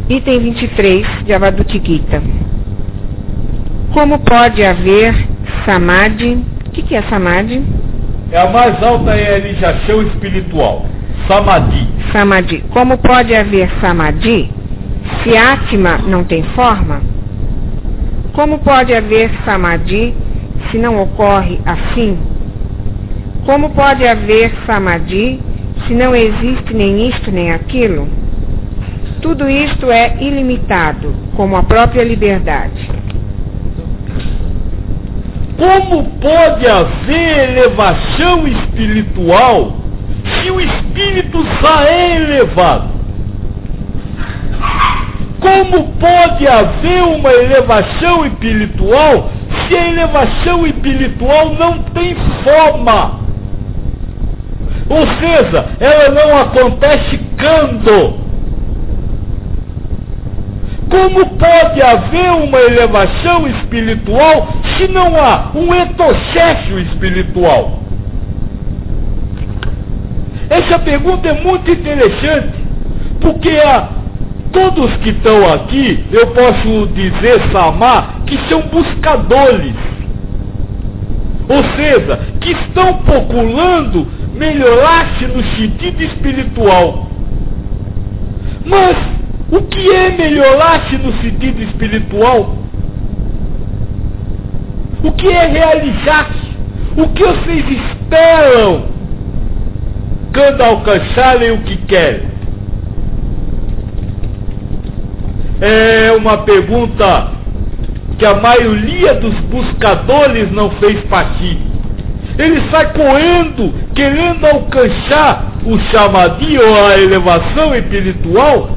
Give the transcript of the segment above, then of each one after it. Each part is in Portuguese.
Item 23 de Avadhuta Gita. Como pode haver Samadhi? O que é Samadhi? É a mais alta realização espiritual. Samadhi. Samadhi. Como pode haver Samadhi se Atma não tem forma? Como pode haver Samadhi se não ocorre assim? Como pode haver Samadhi se não existe nem isto nem aquilo? Tudo isto é ilimitado, como a própria liberdade. Como pode haver elevação espiritual se o espírito já é elevado? Como pode haver uma elevação espiritual se a elevação espiritual não tem forma? Ou seja, ela não acontece quando? Como pode haver uma elevação espiritual se não há um etochecho espiritual? Essa pergunta é muito interessante, porque todos que estão aqui, eu posso dizer, Samá, que são buscadores. Ou seja, que estão procurando melhorar-se no sentido espiritual. Mas o que é melhorar-se no sentido espiritual? O que é realizar-se? O que vocês esperam quando alcançarem o que querem? É uma pergunta que a maioria dos buscadores não fez partir. Ele sai correndo, querendo alcançar o Samadhi ou a elevação espiritual,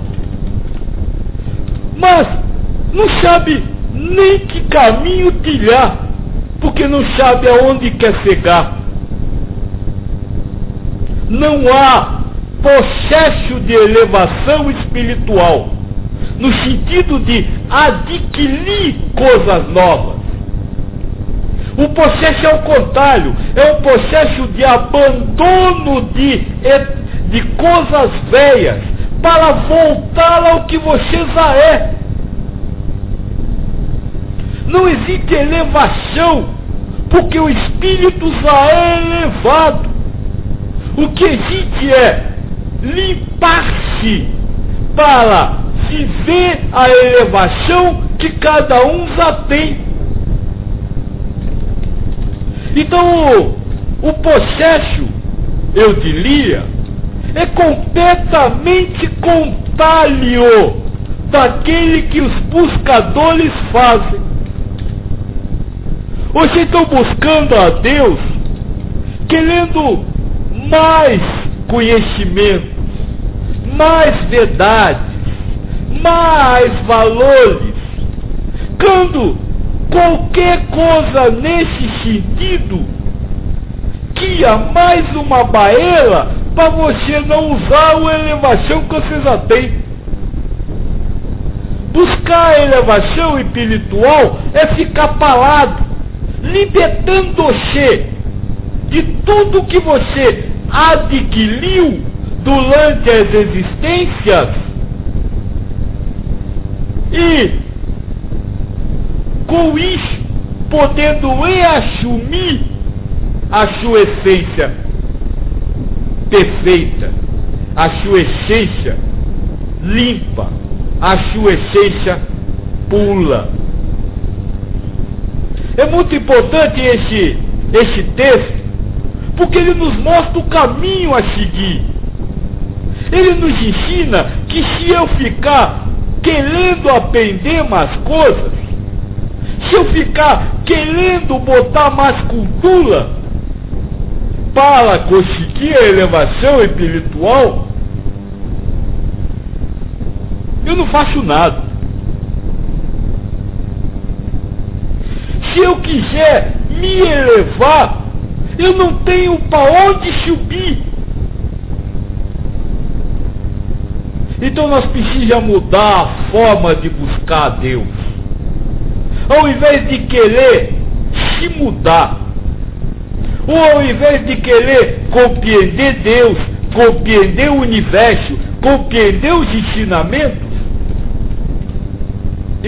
mas não sabe nem que caminho trilhar, porque não sabe aonde quer chegar. Não há processo de elevação espiritual, no sentido de adquirir coisas novas. O processo é o contrário, é um processo de abandono de coisas velhas, para voltar ao que você já é. Não existe elevação, porque o espírito já é elevado. O que existe é limpar-se para viver a elevação que cada um já tem. Então, o processo, eu diria, é completamente contrário daquele que os buscadores fazem. Vocês estão buscando a Deus, querendo mais conhecimento, mais verdades, mais valores. Quando qualquer coisa nesse sentido cria mais uma barreira para você não usar a elevação que você já tem. Buscar a elevação espiritual é ficar parado, libertando-se de tudo que você adquiriu durante as existências e, com isso, podendo reassumir a sua essência perfeita, a sua essência limpa, a sua essência pura. É muito importante esse texto, porque ele nos mostra o caminho a seguir. Ele nos ensina que se eu ficar querendo aprender mais coisas, se eu ficar querendo botar mais cultura para conseguir a elevação espiritual, eu não faço nada. Se eu quiser me elevar, eu não tenho para onde subir. Então nós precisamos mudar a forma de buscar a Deus. Ao invés de querer se mudar, ou ao invés de querer compreender Deus, compreender o universo, compreender os ensinamentos,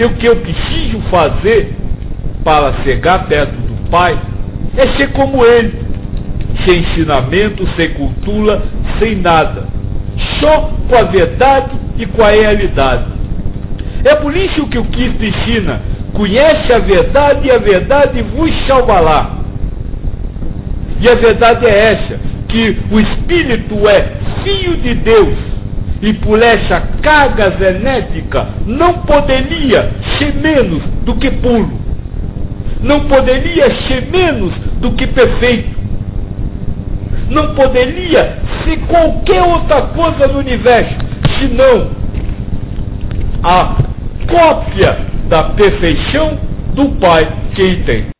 E o que eu preciso fazer para chegar perto do Pai é ser como Ele, sem ensinamento, sem cultura, sem nada, só com a verdade e com a realidade. É por isso que o Cristo ensina: conhece a verdade e a verdade vos salvará. E a verdade é essa, que o Espírito é Filho de Deus, e por essa carga genética não poderia ser menos do que puro, não poderia ser menos do que perfeito, não poderia ser qualquer outra coisa no universo, senão a cópia da perfeição do Pai que ele tem.